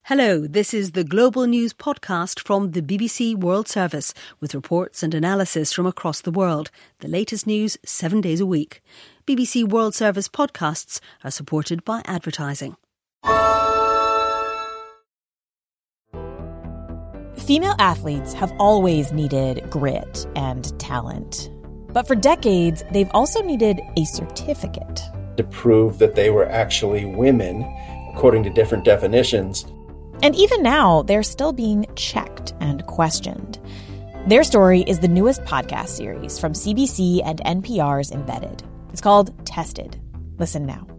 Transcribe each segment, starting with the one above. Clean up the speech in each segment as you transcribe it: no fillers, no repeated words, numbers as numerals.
Hello, this is the Global News podcast from the BBC World Service with reports and analysis from across the world. The latest news 7 days a week. BBC World Service podcasts are supported by advertising. Female athletes have always needed grit and talent. But for decades, they've also needed a certificate. To prove that they were actually women, according to different definitions. And even now, they're still being checked and questioned. Their story is the newest podcast series from CBC and NPR's Embedded. It's called Tested. Listen now.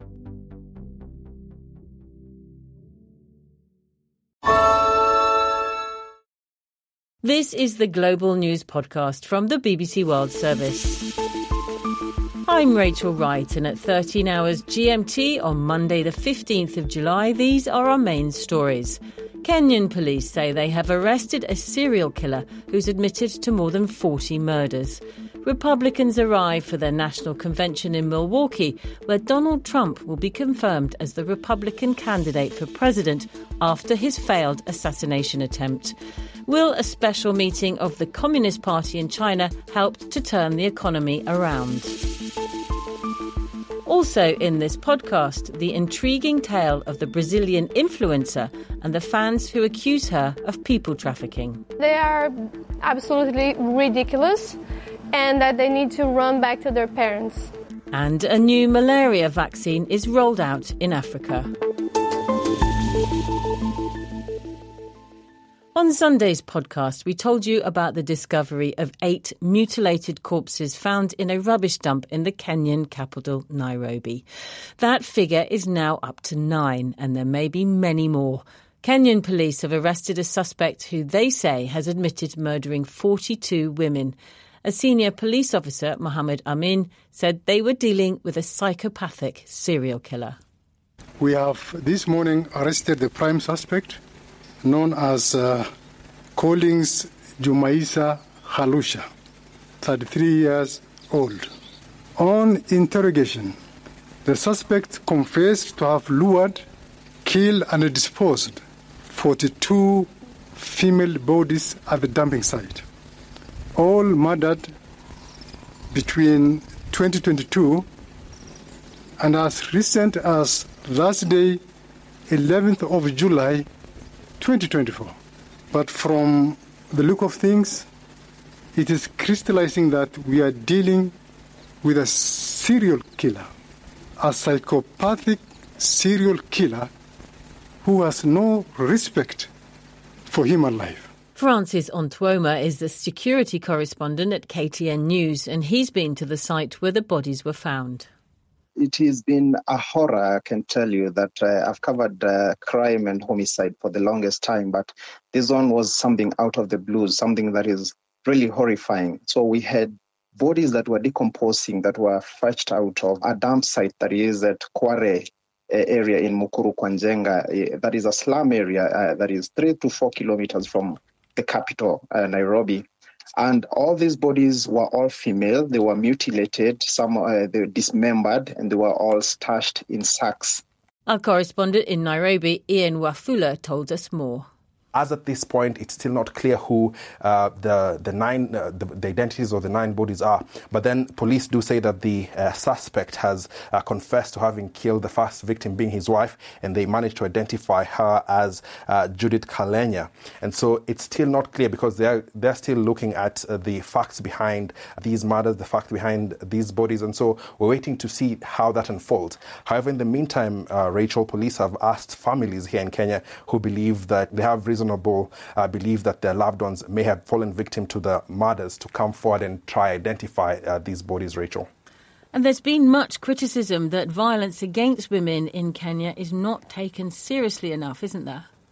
This is the Global News podcast from the BBC World Service. I'm Rachel Wright, and at 13 hours GMT on Monday the 15th of July, these are our main stories. Kenyan police say they have arrested a serial killer who's admitted to more than 40 murders. Republicans arrive for their national convention in Milwaukee, where Donald Trump will be confirmed as the Republican candidate for president after his failed assassination attempt. Will a special meeting of the Communist Party in China help to turn the economy around? Also in this podcast, the intriguing tale of the Brazilian influencer and the fans who accuse her of people trafficking. They are absolutely ridiculous and that they need to run back to their parents. And a new malaria vaccine is rolled out in Africa. On Sunday's podcast, we told you about the discovery of 8 mutilated corpses found in a rubbish dump in the Kenyan capital, Nairobi. That figure is now up to 9, and there may be many more. Kenyan police have arrested a suspect who they say has admitted murdering 42 women. A senior police officer, Mohammed Amin, said they were dealing with a psychopathic serial killer. We have this morning arrested the prime suspect, known as Collins Jumaisa Halusha, 33 years old. On interrogation, the suspect confessed to have lured, killed and disposed 42 female bodies at the dumping site, all murdered between 2022 and as recent as last day, 11th of July, 2024. But from the look of things, it is crystallizing that we are dealing with a serial killer, a psychopathic serial killer who has no respect for human life. Francis Ontuoma is the security correspondent at KTN News, and he's been to the site where the bodies were found. It has been a horror, I can tell you, that I've covered crime and homicide for the longest time, but this one was something out of the blue, something that is really horrifying. So we had bodies that were decomposing that were fetched out of a dump site that is at Kware area in Mukuru Kwanjenga. That is a slum area that is 3 to 4 kilometers from the capital, Nairobi. And all these bodies were all female. They were mutilated, some they were dismembered, and they were all stashed in sacks. Our correspondent in Nairobi, Ian Wafula, told us more. As at this point, it's still not clear who the identities of the 9 bodies are. But then police do say that the suspect has confessed to having killed the first victim, being his wife, and they managed to identify her as Judith Kalenya. And so it's still not clear because they're still looking at the facts behind these murders, the fact behind these bodies. And so we're waiting to see how that unfolds. However, in the meantime, Rachel, police have asked families here in Kenya who believe that they have reasonable belief that their loved ones may have fallen victim to the murders to come forward and try identify these bodies, Rachel. And there's been much criticism that violence against women in Kenya is not taken seriously enough, isn't there?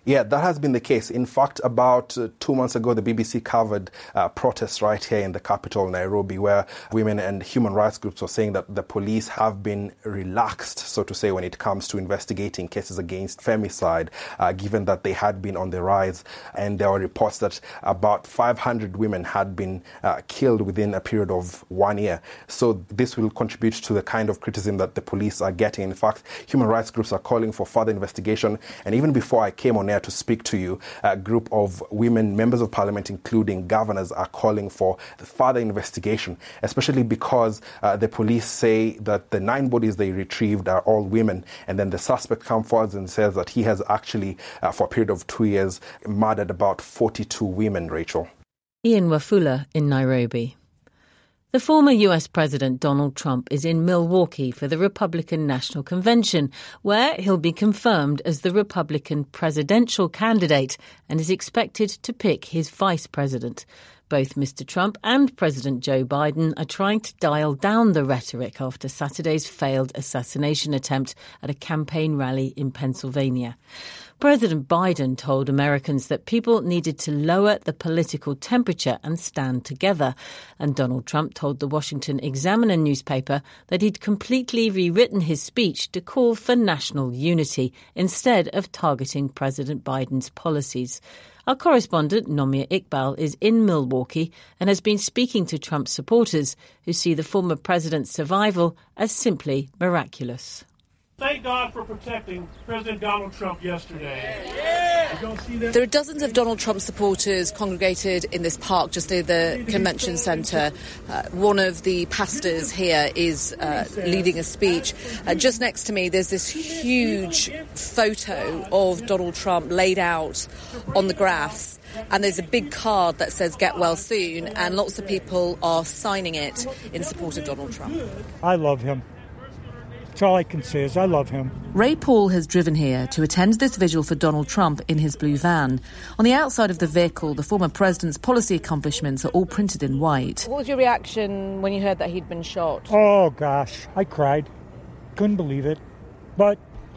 Yeah, that has been the case. In fact, about 2 months ago, the BBC covered protests right here in the capital, Nairobi, where women and human rights groups were saying that the police have been relaxed, so to say, when it comes to investigating cases against femicide, given that they had been on the rise. And there were reports that about 500 women had been killed within a period of 1 year. So this will contribute to the kind of criticism that the police are getting. In fact, human rights groups are calling for further investigation. And even before I came on to speak to you, a group of women members of parliament, including governors, are calling for the further investigation, especially because the police say that the 9 bodies they retrieved are all women, and then the suspect comes forward and says that he has actually, for a period of 2 years, murdered about 42 women, Rachel. Ian Wafula in Nairobi. The former US President Donald Trump is in Milwaukee for the Republican National Convention, where he'll be confirmed as the Republican presidential candidate and is expected to pick his vice president. Both Mr. Trump and President Joe Biden are trying to dial down the rhetoric after Saturday's failed assassination attempt at a campaign rally in Pennsylvania. President Biden told Americans that people needed to lower the political temperature and stand together. And Donald Trump told the Washington Examiner newspaper that he'd completely rewritten his speech to call for national unity instead of targeting President Biden's policies. Our correspondent, Nomia Iqbal, is in Milwaukee and has been speaking to Trump supporters who see the former president's survival as simply miraculous. Thank God for protecting President Donald Trump yesterday. There are dozens of Donald Trump supporters congregated in this park just near the convention centre. One of the pastors here is leading a speech. Just next to me, there's this huge photo of Donald Trump laid out on the grass. And there's a big card that says "Get well soon," and lots of people are signing it in support of Donald Trump. I love him. That's all I can say is I love him. Ray Paul has driven here to attend this vigil for Donald Trump in his blue van. On the outside of the vehicle, the former president's policy accomplishments are all printed in white. What was your reaction when you heard that he'd been shot? Oh, gosh, I cried. Couldn't believe it. But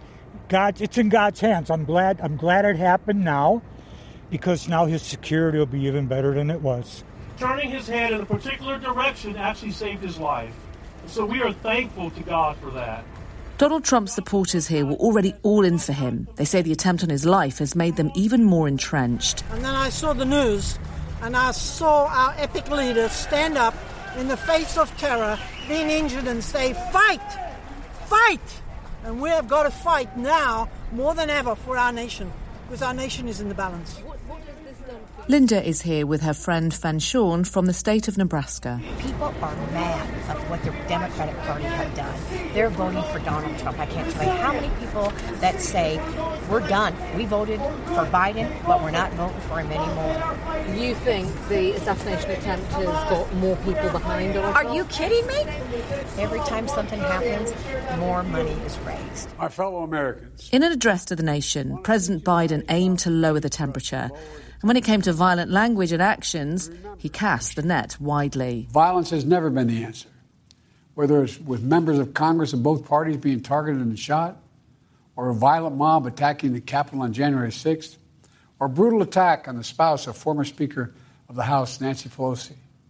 it's in God's hands. I'm glad it happened now, because now his security will be even better than it was. Turning his head in a particular direction actually saved his life. So we are thankful to God for that. Donald Trump's supporters here were already all in for him. They say the attempt on his life has made them even more entrenched. And then I saw the news, and I saw our epic leader stand up in the face of terror, being injured, and say, "Fight! Fight!" And we have got to fight now more than ever for our nation, because our nation is in the balance. Linda is here with her friend Fan Shawn from the state of Nebraska. People are mad of what the Democratic Party have done. They're voting for Donald Trump. I can't tell you how many people that say, "We're done. We voted for Biden, but we're not voting for him anymore." You think the assassination attempt has got more people behind Donald Trump? Are you kidding me? Every time something happens, more money is raised. My fellow Americans. In an address to the nation, President Biden aimed to lower the temperature. And when it came to violent language and actions, he cast the net widely. Violence has never been the answer. Whether it's with members of Congress of both parties being targeted and shot, or a violent mob attacking the Capitol on January 6th, or a brutal attack on the spouse of former Speaker of the House, Nancy Pelosi,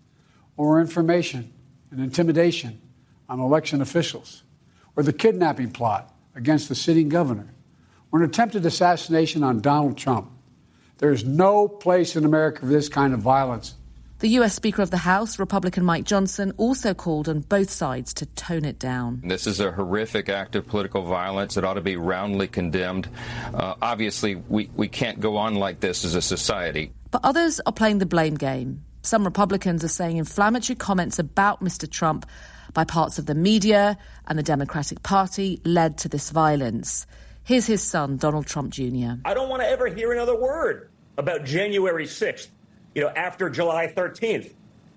or information and intimidation on election officials, or the kidnapping plot against the sitting governor, or an attempted assassination on Donald Trump. There is no place in America for this kind of violence. The US Speaker of the House, Republican Mike Johnson, also called on both sides to tone it down. This is a horrific act of political violence that ought to be roundly condemned. Obviously, we can't go on like this as a society. But others are playing the blame game. Some Republicans are saying inflammatory comments about Mr. Trump by parts of the media and the Democratic Party led to this violence. Here's his son, Donald Trump Jr. I don't want to ever hear another word about January 6th, after July 13th.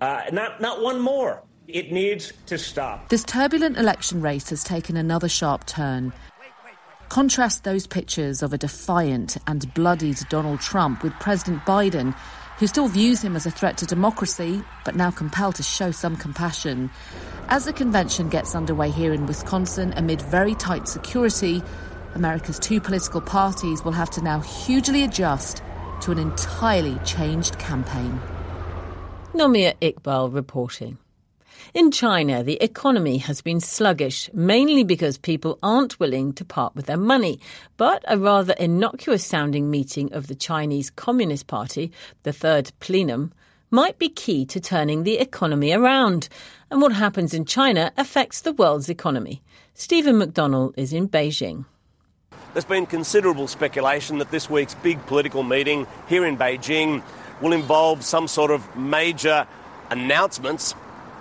Not one more. It needs to stop. This turbulent election race has taken another sharp turn. Contrast those pictures of a defiant and bloodied Donald Trump with President Biden, who still views him as a threat to democracy, but now compelled to show some compassion. As the convention gets underway here in Wisconsin amid very tight security, America's two political parties will have to now hugely adjust to an entirely changed campaign. Nomia Iqbal reporting. In China, the economy has been sluggish, mainly because people aren't willing to part with their money. But a rather innocuous-sounding meeting of the Chinese Communist Party, the third plenum, might be key to turning the economy around. And what happens in China affects the world's economy. Stephen McDonnell is in Beijing. There's been considerable speculation that this week's big political meeting here in Beijing will involve some sort of major announcements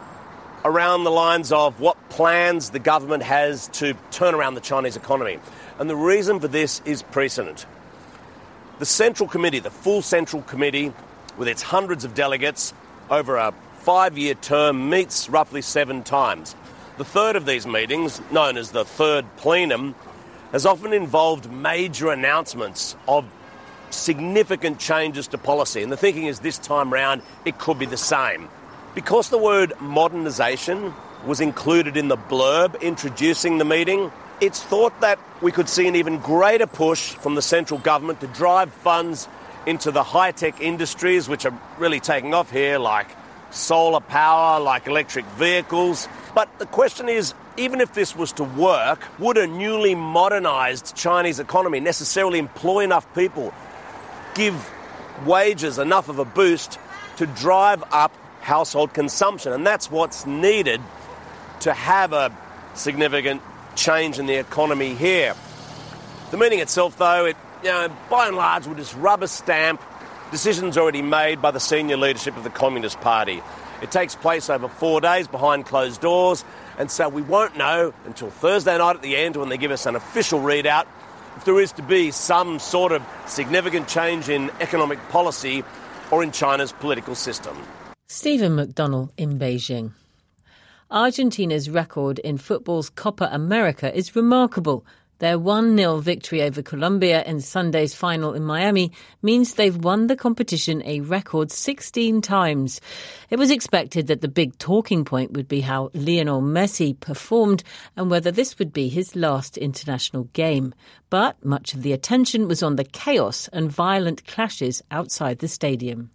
around the lines of what plans the government has to turn around the Chinese economy. And the reason for this is precedent. The Central Committee, the full Central Committee, with its hundreds of delegates over a 5-year term, meets roughly 7 times. The third of these meetings, known as the third plenum, has often involved major announcements of significant changes to policy. And the thinking is this time round it could be the same. Because the word modernisation was included in the blurb introducing the meeting, it's thought that we could see an even greater push from the central government to drive funds into the high-tech industries which are really taking off here, like solar power, like electric vehicles. But the question is, even if this was to work, would a newly modernised Chinese economy necessarily employ enough people, give wages enough of a boost to drive up household consumption? And that's what's needed to have a significant change in the economy here. The meeting itself, though, by and large will just rubber stamp decisions already made by the senior leadership of the Communist Party. It takes place over 4 days behind closed doors, and so we won't know until Thursday night at the end when they give us an official readout if there is to be some sort of significant change in economic policy or in China's political system. Stephen McDonnell in Beijing. Argentina's record in football's Copa America is remarkable. Their 1-0 victory over Colombia in Sunday's final in Miami means they've won the competition a record 16 times. It was expected that the big talking point would be how Lionel Messi performed and whether this would be his last international game. But much of the attention was on the chaos and violent clashes outside the stadium.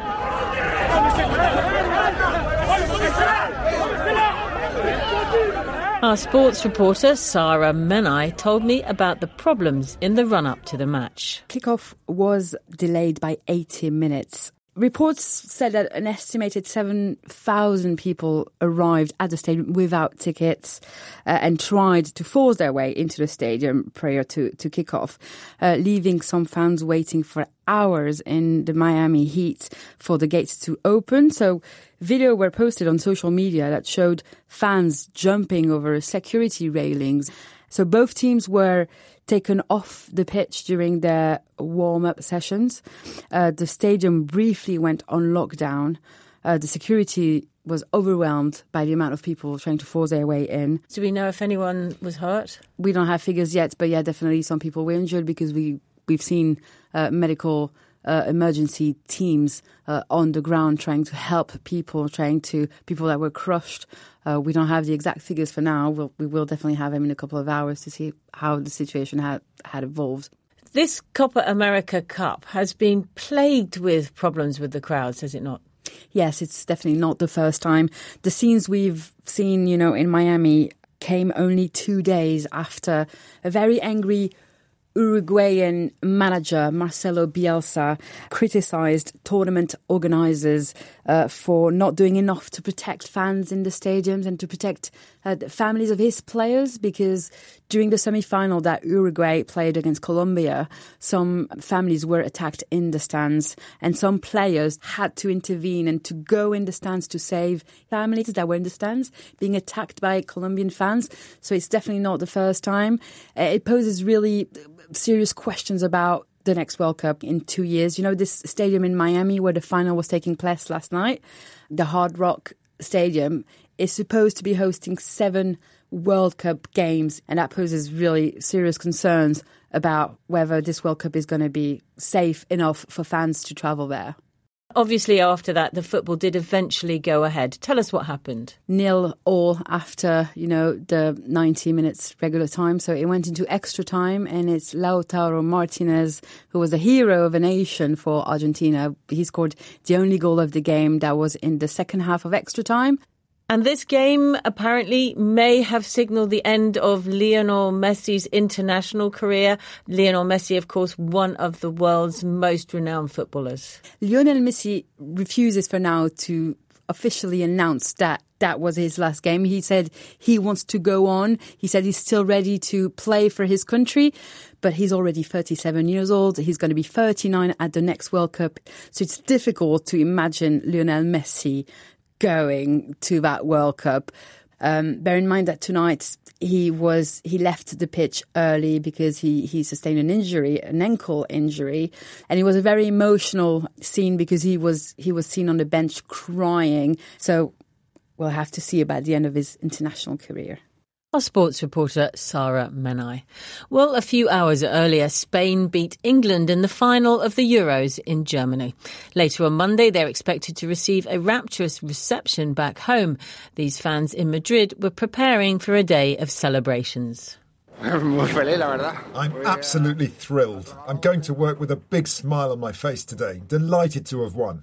Our sports reporter, Sarah Menai, told me about the problems in the run-up to the match. Kickoff was delayed by 80 minutes. Reports said that an estimated 7,000 people arrived at the stadium without tickets and tried to force their way into the stadium prior to kickoff, leaving some fans waiting for hours in the Miami heat for the gates to open. So video were posted on social media that showed fans jumping over security railings. So both teams were taken off the pitch during their warm-up sessions. The stadium briefly went on lockdown. The security was overwhelmed by the amount of people trying to force their way in. Do we know if anyone was hurt? We don't have figures yet, but yeah, definitely some people were injured because we've seen medical emergency teams on the ground trying to help people that were crushed. We don't have the exact figures for now. We will definitely have them in a couple of hours to see how the situation had evolved. This Copa America Cup has been plagued with problems with the crowds, has it not? Yes, it's definitely not the first time. The scenes we've seen, in Miami came only 2 days after a very angry Uruguayan manager Marcelo Bielsa criticized tournament organizers for not doing enough to protect fans in the stadiums and to protect the families of his players, because during the semi-final that Uruguay played against Colombia, some families were attacked in the stands and some players had to intervene and to go in the stands to save families that were in the stands being attacked by Colombian fans. So it's definitely not the first time. It poses really serious questions about the next World Cup in 2 years. This stadium in Miami where the final was taking place last night, the Hard Rock Stadium, is supposed to be hosting 7 World Cup games, and that poses really serious concerns about whether this World Cup is going to be safe enough for fans to travel there. obviously after that, the football did eventually go ahead. Tell us what happened. 0-0 after, the 90 minutes regular time. So it went into extra time, and it's Lautaro Martinez, who was a hero of a nation for Argentina. He scored the only goal of the game. That was in the second half of extra time. And this game apparently may have signalled the end of Lionel Messi's international career. Lionel Messi, of course, one of the world's most renowned footballers. Lionel Messi refuses for now to officially announce that was his last game. He said he wants to go on. He said he's still ready to play for his country, but he's already 37 years old. He's going to be 39 at the next World Cup. So it's difficult to imagine Lionel Messi going to that World Cup. Bear in mind that tonight he left the pitch early because he sustained an ankle injury, and it was a very emotional scene because he was seen on the bench crying. So we'll have to see about the end of his international career. Our sports reporter, Sarah Menai. Well, a few hours earlier, Spain beat England in the final of the Euros in Germany. Later on Monday, they're expected to receive a rapturous reception back home. These fans in Madrid were preparing for a day of celebrations. I'm absolutely thrilled. I'm going to work with a big smile on my face today. Delighted to have won.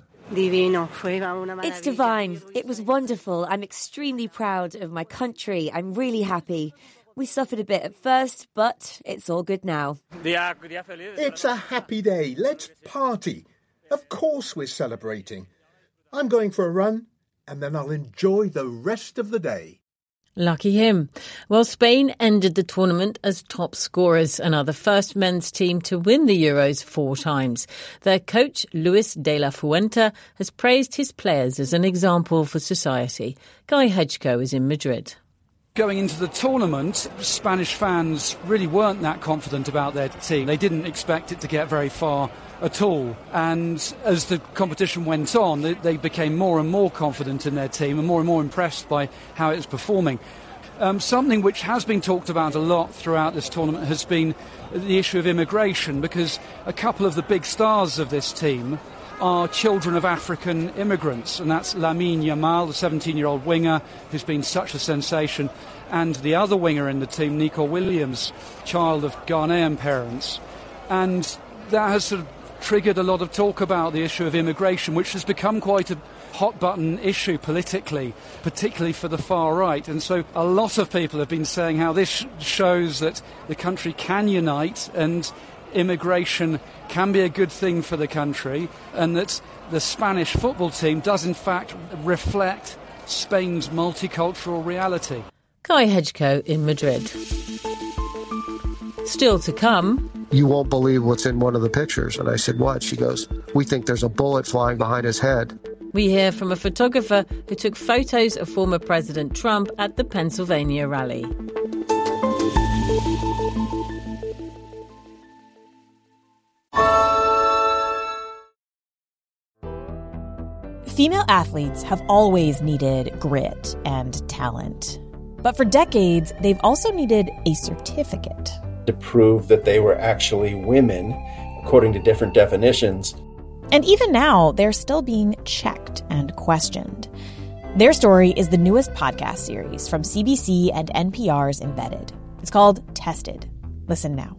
It's divine. It was wonderful. I'm extremely proud of my country. I'm really happy. We suffered a bit at first, but it's all good now. It's a happy day. Let's party. Of course we're celebrating. I'm going for a run, and then I'll enjoy the rest of the day. Lucky him. Well, Spain ended the tournament as top scorers and are the first men's team to win the Euros 4 times. Their coach, Luis de la Fuente, has praised his players as an example for society. Guy Hedgecoe is in Madrid. Going into the tournament, Spanish fans really weren't that confident about their team. They didn't expect it to get very far at all. And as the competition went on, they became more and more confident in their team and more impressed by how it was performing. Something which has been talked about a lot throughout this tournament has been the issue of immigration, because a couple of the big stars of this team are children of African immigrants, and that's Lamine Yamal, the 17-year-old winger who's been such a sensation, and the other winger in the team, Nico Williams, child of Ghanaian parents. And that has sort of triggered a lot of talk about the issue of immigration, which has become quite a hot-button issue politically, particularly for the far right. And so a lot of people have been saying how this shows that the country can unite and immigration can be a good thing for the country, and that the Spanish football team does in fact reflect Spain's multicultural reality. Guy Hedgecoe in Madrid. Still to come. You won't believe what's in one of the pictures. And I said, what? She goes, we think there's a bullet flying behind his head. We hear from a photographer who took photos of former President Trump at the Pennsylvania rally. Female athletes have always needed grit and talent. But for decades, they've also needed a certificate. To prove that they were actually women, according to different definitions. And even now, they're still being checked and questioned. Their story is the newest podcast series from CBC and NPR's Embedded. It's called Tested. Listen now.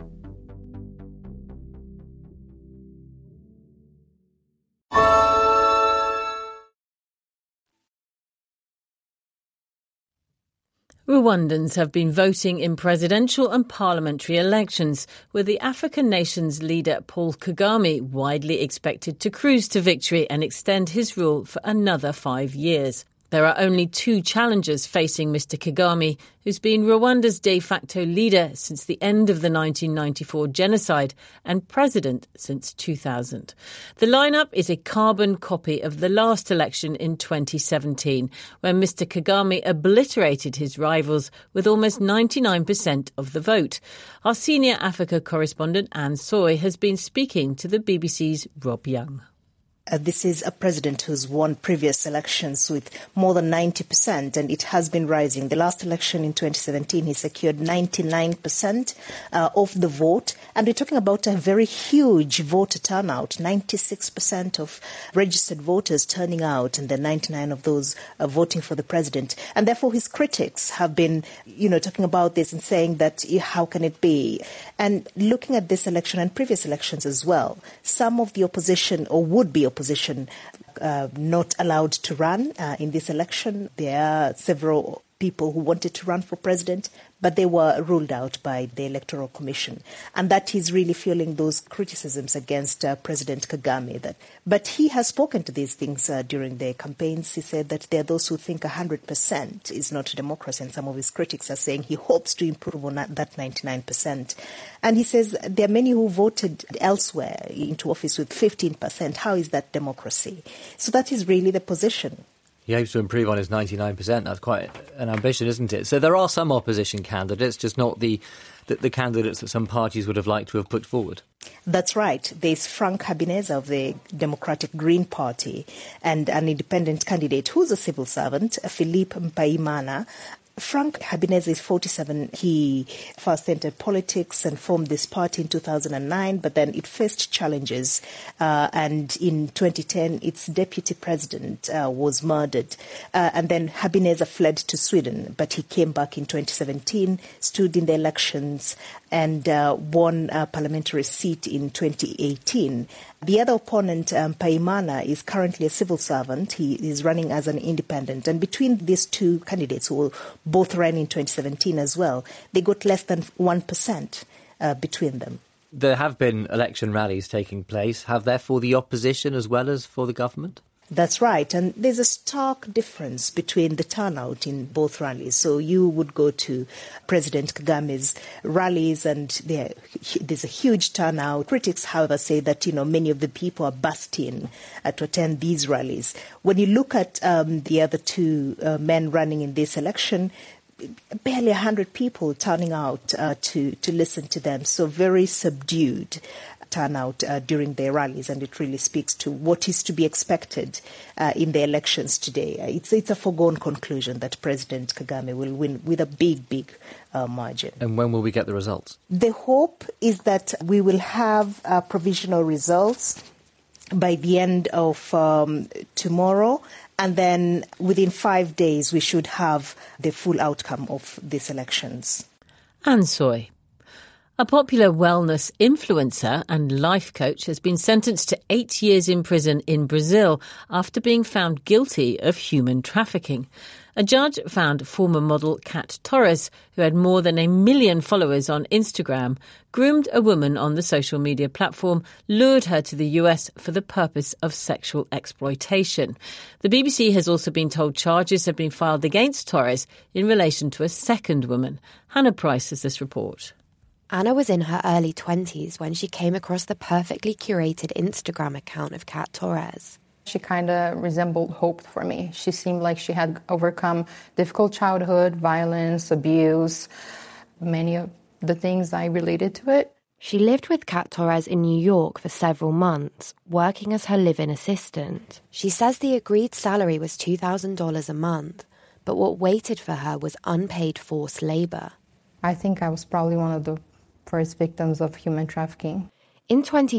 Rwandans have been voting in presidential and parliamentary elections, with the African nation's leader Paul Kagame widely expected to cruise to victory and extend his rule for another 5 years. There are only 2 challengers facing Mr. Kagame, who's been Rwanda's de facto leader since the end of the 1994 genocide and president since 2000. The lineup is a carbon copy of the last election in 2017, when Mr. Kagame obliterated his rivals with almost 99% of the vote. Our senior Africa correspondent Anne Soy has been speaking to the BBC's Rob Young. This is a president who's won previous elections with more than 90%, and it has been rising. The last election in 2017, he secured 99% of the vote. And we're talking about a very huge voter turnout, 96% of registered voters turning out, and then 99 of those voting for the president. And therefore, his critics have been, talking about this and saying that how can it be? And looking at this election and previous elections as well, some of the opposition or would-be opposition not allowed to run in this election. There are several people who wanted to run for president, but they were ruled out by the Electoral Commission. And that is really fueling those criticisms against President Kagame. But he has spoken to these things during the campaigns. He said that there are those who think 100% is not a democracy, and some of his critics are saying he hopes to improve on that 99%. And he says there are many who voted elsewhere into office with 15%. How is that democracy? So that is really the position. He hopes to improve on his 99%. That's quite an ambition, isn't it? So there are some opposition candidates, just not the candidates that some parties would have liked to have put forward. That's right. There's Frank Habineza of the Democratic Green Party and an independent candidate who's a civil servant, Philippe Mpaimana. Frank Habineza is 47. He first entered politics and formed this party in 2009, but then it faced challenges. And in 2010, its deputy president was murdered. And then Habineza fled to Sweden, but he came back in 2017, stood in the elections, and won a parliamentary seat in 2018. The other opponent, Mpaimana, is currently a civil servant. He is running as an independent. And between these two candidates, who both ran in 2017 as well, they got less than 1% between them. There have been election rallies taking place. Have there for the opposition as well as for the government? That's right. And there's a stark difference between the turnout in both rallies. So you would go to President Kagame's rallies and there's a huge turnout. Critics, however, say that, many of the people are bursting to attend these rallies. When you look at the other two men running in this election, barely 100 people turning out to listen to them. So very subdued turnout during their rallies, and it really speaks to what is to be expected in the elections today. It's a foregone conclusion that President Kagame will win with a big margin. And when will we get the results? The hope is that we will have provisional results by the end of tomorrow, and then within 5 days we should have the full outcome of these elections. Anne Soy. A popular wellness influencer and life coach has been sentenced to 8 years in prison in Brazil after being found guilty of human trafficking. A judge found former model Kat Torres, who had more than 1 million followers on Instagram, groomed a woman on the social media platform, lured her to the US for the purpose of sexual exploitation. The BBC has also been told charges have been filed against Torres in relation to a second woman. Hannah Price has this report. Anna was in her early 20s when she came across the perfectly curated Instagram account of Kat Torres. She kind of resembled Hope for me. She seemed like she had overcome difficult childhood, violence, abuse, many of the things I related to it. She lived with Kat Torres in New York for several months, working as her live-in assistant. She says the agreed salary was $2,000 a month, but what waited for her was unpaid forced labor. I think I was probably one of the first victims of human trafficking. In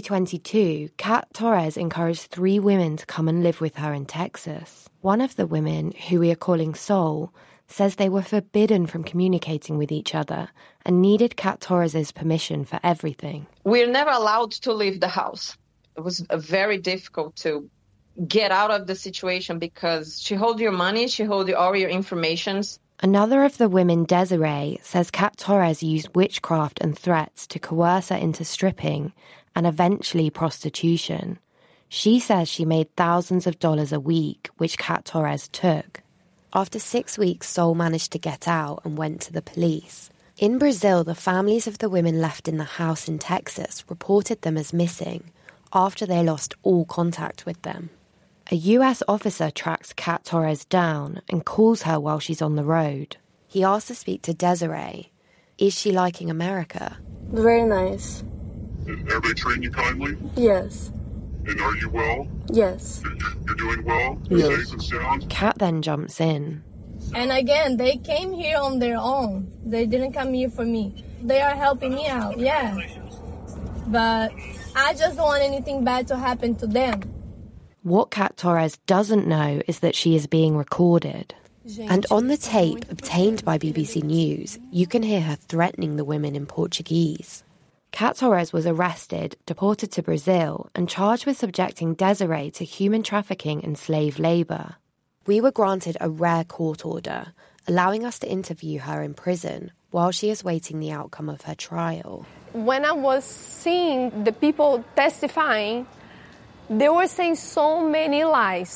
2022, Kat Torres encouraged 3 women to come and live with her in Texas. One of the women, who we are calling Sol, says they were forbidden from communicating with each other and needed Kat Torres' permission for everything. We're never allowed to leave the house. It was very difficult to get out of the situation because she holds your money, she holds all your information. Another of the women, Desiree, says Kat Torres used witchcraft and threats to coerce her into stripping and eventually prostitution. She says she made thousands of dollars a week, which Kat Torres took. After 6 weeks, Sol managed to get out and went to the police. In Brazil, the families of the women left in the house in Texas reported them as missing after they lost all contact with them. A US officer tracks Kat Torres down and calls her while she's on the road. He asks to speak to Desiree. Is she liking America? Very nice. Everybody treating you kindly? Yes. And are you well? Yes. You're doing well? Yes. Safe and sound? Kat then jumps in. And again, they came here on their own. They didn't come here for me. They are helping me out, yeah. But I just don't want anything bad to happen to them. What Kat Torres doesn't know is that she is being recorded. And on the tape obtained by BBC News, you can hear her threatening the women in Portuguese. Kat Torres was arrested, deported to Brazil, and charged with subjecting Desiree to human trafficking and slave labour. We were granted a rare court order, allowing us to interview her in prison while she is waiting the outcome of her trial. When I was seeing the people testifying, they were saying so many lies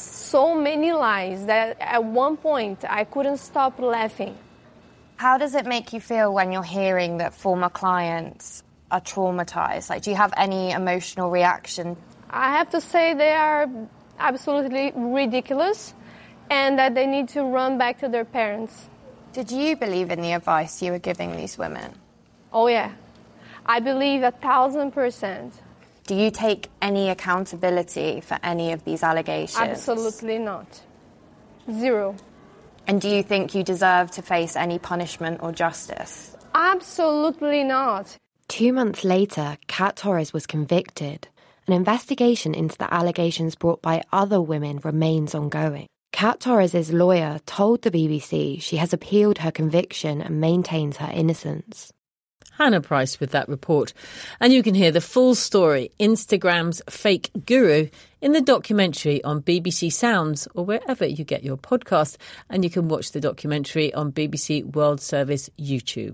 that at one point I couldn't stop laughing. How does it make you feel when you're hearing that former clients are traumatized? Like, do you have any emotional reaction? I have to say they are absolutely ridiculous and that they need to run back to their parents. Did you believe in the advice you were giving these women? Oh, yeah. I believe 1,000%. Do you take any accountability for any of these allegations? Absolutely not. Zero. And do you think you deserve to face any punishment or justice? Absolutely not. 2 months later, Kat Torres was convicted. An investigation into the allegations brought by other women remains ongoing. Kat Torres' lawyer told the BBC she has appealed her conviction and maintains her innocence. Hannah Price with that report. And you can hear the full story, Instagram's Fake Guru, in the documentary on BBC Sounds or wherever you get your podcast. And you can watch the documentary on BBC World Service YouTube.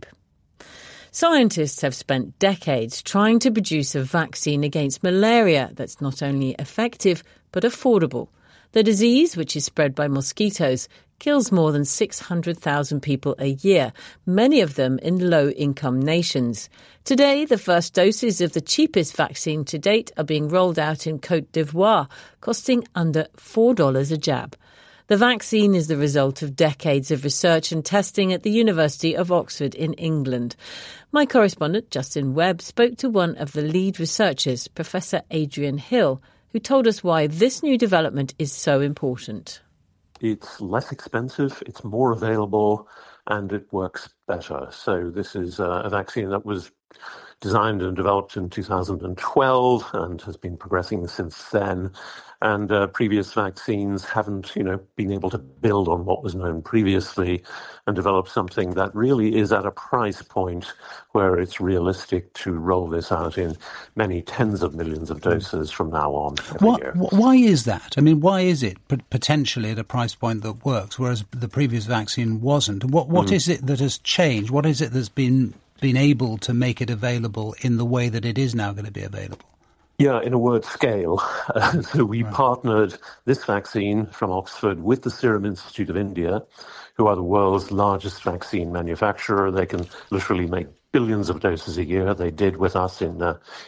Scientists have spent decades trying to produce a vaccine against malaria that's not only effective but affordable. The disease, which is spread by mosquitoes, kills more than 600,000 people a year, many of them in low-income nations. Today, the first doses of the cheapest vaccine to date are being rolled out in Côte d'Ivoire, costing under $4 a jab. The vaccine is the result of decades of research and testing at the University of Oxford in England. My correspondent, Justin Webb, spoke to one of the lead researchers, Professor Adrian Hill, who told us why this new development is so important. It's less expensive, it's more available, and it works better. So this is a vaccine that was designed and developed in 2012 and has been progressing since then. And previous vaccines haven't, been able to build on what was known previously and develop something that really is at a price point where it's realistic to roll this out in many tens of millions of doses from now on every year. Why is that? I mean, why is it potentially at a price point that works, whereas the previous vaccine wasn't? What is it that has changed? What is it that's been able to make it available in the way that it is now going to be available? Yeah, in a word, scale. So we partnered this vaccine from Oxford with the Serum Institute of India, who are the world's largest vaccine manufacturer. They can literally make billions of doses a year. They did with us in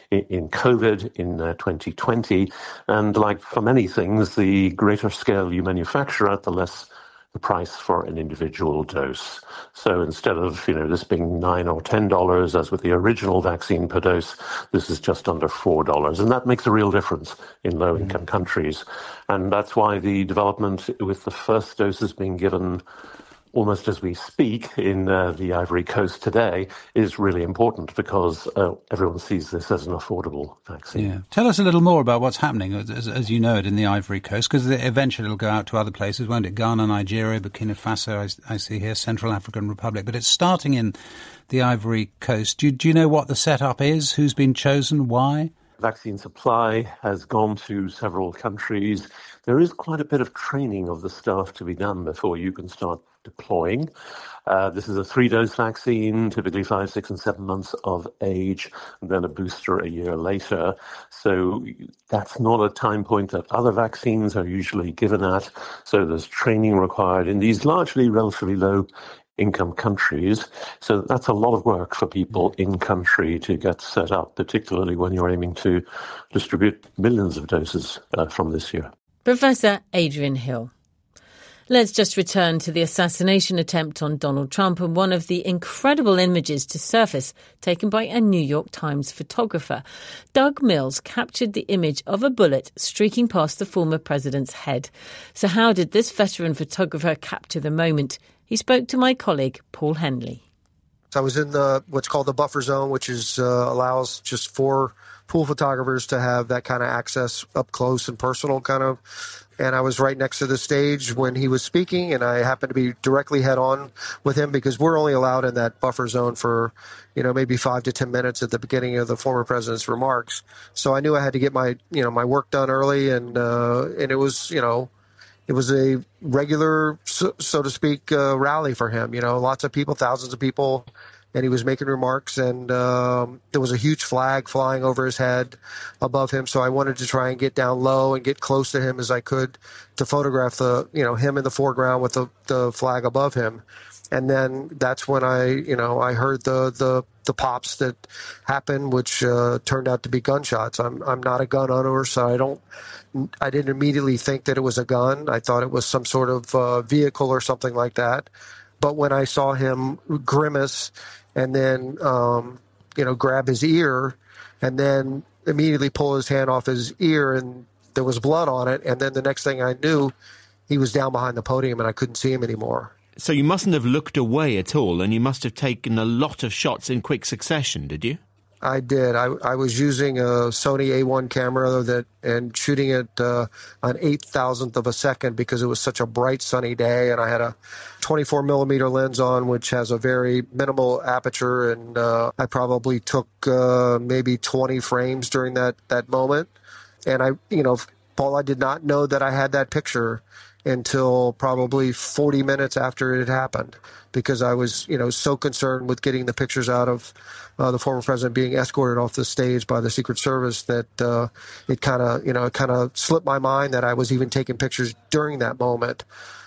COVID in 2020. And like for many things, the greater scale you manufacture at, the less the price for an individual dose. So instead of, this being $9 or $10, as with the original vaccine per dose, this is just under $4. And that makes a real difference in low-income countries. And that's why the development with the first doses being given almost as we speak in the Ivory Coast today is really important because everyone sees this as an affordable vaccine. Yeah. Tell us a little more about what's happening, as you know it, in the Ivory Coast, because eventually it'll go out to other places, won't it? Ghana, Nigeria, Burkina Faso, I see here, Central African Republic. But it's starting in the Ivory Coast. Do you know what the setup is? Who's been chosen? Why? Vaccine supply has gone to several countries. There is quite a bit of training of the staff to be done before you can start deploying. This is a 3-dose vaccine, typically 5, 6, and 7 months of age, and then a booster a year later. So that's not a time point that other vaccines are usually given at. So there's training required in these largely relatively low income countries. So that's a lot of work for people in country to get set up, particularly when you're aiming to distribute millions of doses from this year. Professor Adrian Hill. Let's just return to the assassination attempt on Donald Trump and one of the incredible images to surface taken by a New York Times photographer. Doug Mills captured the image of a bullet streaking past the former president's head. So how did this veteran photographer capture the moment? He spoke to my colleague, Paul Henley. I was in what's called the buffer zone, which is allows just 4 pool photographers to have that kind of access up close and personal kind of. And I was right next to the stage when he was speaking, and I happened to be directly head on with him because we're only allowed in that buffer zone for, maybe 5 to 10 minutes at the beginning of the former president's remarks. So I knew I had to get my work done early, and it was, it was a regular, so to speak, rally for him. Lots of people, thousands of people. And he was making remarks, and there was a huge flag flying over his head above him. So I wanted to try and get down low and get close to him as I could to photograph him in the foreground with the flag above him. And then that's when I heard the pops that happened, which turned out to be gunshots. I'm not a gun owner, so I didn't immediately think that it was a gun. I thought it was some sort of vehicle or something like that. But when I saw him grimace and then, grab his ear and then immediately pull his hand off his ear and there was blood on it. And then the next thing I knew, he was down behind the podium and I couldn't see him anymore. So you mustn't have looked away at all, and you must have taken a lot of shots in quick succession, did you? I did. I was using a Sony A1 camera and shooting it an 8,000th of a second because it was such a bright, sunny day, and I had a 24 millimeter lens on, which has a very minimal aperture, and I probably took maybe 20 frames during that moment. And Paul, I did not know that I had that picture until probably 40 minutes after it had happened, because I was, so concerned with getting the pictures out of the former president being escorted off the stage by the Secret Service that it kind of slipped my mind that I was even taking pictures during that moment.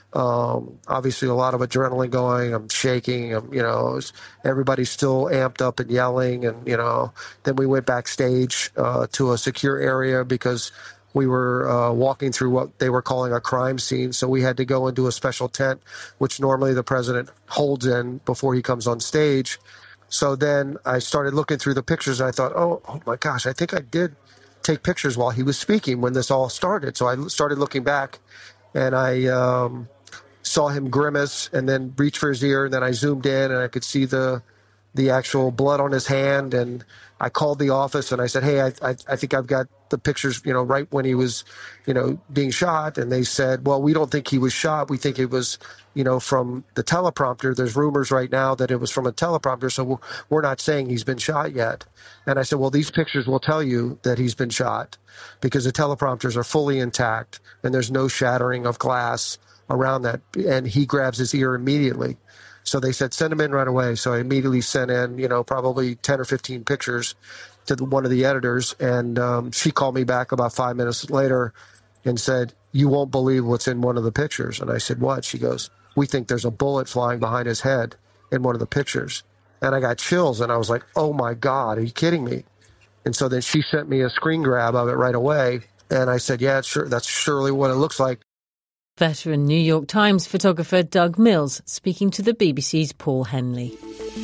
Obviously, a lot of adrenaline going. I'm shaking. Everybody's still amped up and yelling. And then we went backstage to a secure area because we were walking through what they were calling a crime scene. So we had to go into a special tent, which normally the president holds in before he comes on stage. So then I started looking through the pictures, and I thought, oh my gosh, I think I did take pictures while he was speaking when this all started. So I started looking back, and I saw him grimace and then reach for his ear, and then I zoomed in, and I could see the actual blood on his hand, and I called the office, and I said, hey, I think I've got the pictures, right when he was, being shot. And they said, well, we don't think he was shot. We think it was, from the teleprompter. There's rumors right now that it was from a teleprompter, so we're not saying he's been shot yet. And I said, well, these pictures will tell you that he's been shot because the teleprompters are fully intact and there's no shattering of glass around that. And he grabs his ear immediately. So they said, send him in right away. So I immediately sent in, probably 10 or 15 pictures to one of the editors. And she called me back about 5 minutes later and said, you won't believe what's in one of the pictures. And I said, what? She goes, we think there's a bullet flying behind his head in one of the pictures. And I got chills, and I was like, oh my God, are you kidding me? And so then she sent me a screen grab of it right away. And I said, yeah, sure, that's surely what it looks like. Veteran New York Times photographer Doug Mills speaking to the BBC's Paul Henley.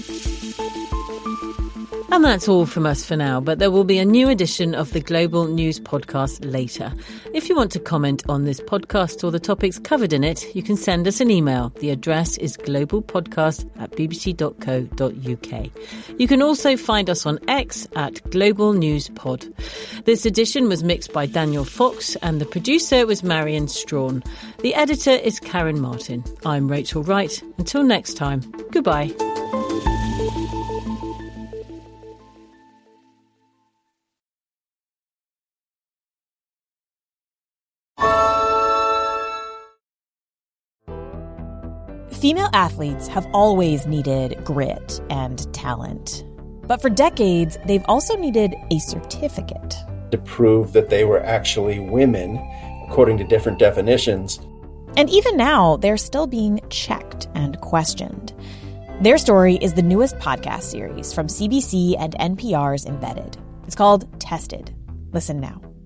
And that's all from us for now, but there will be a new edition of the Global News Podcast later. If you want to comment on this podcast or the topics covered in it, you can send us an email. The address is globalpodcast@bbc.co.uk. You can also find us on X at Global News Pod. This edition was mixed by Daniel Fox and the producer was Marion Strawn. The editor is Karen Martin. I'm Rachel Wright. Until next time, goodbye. Female athletes have always needed grit and talent. But for decades, they've also needed a certificate. To prove that they were actually women, according to different definitions. And even now, they're still being checked and questioned. Their story is the newest podcast series from CBC and NPR's Embedded. It's called Tested. Listen now.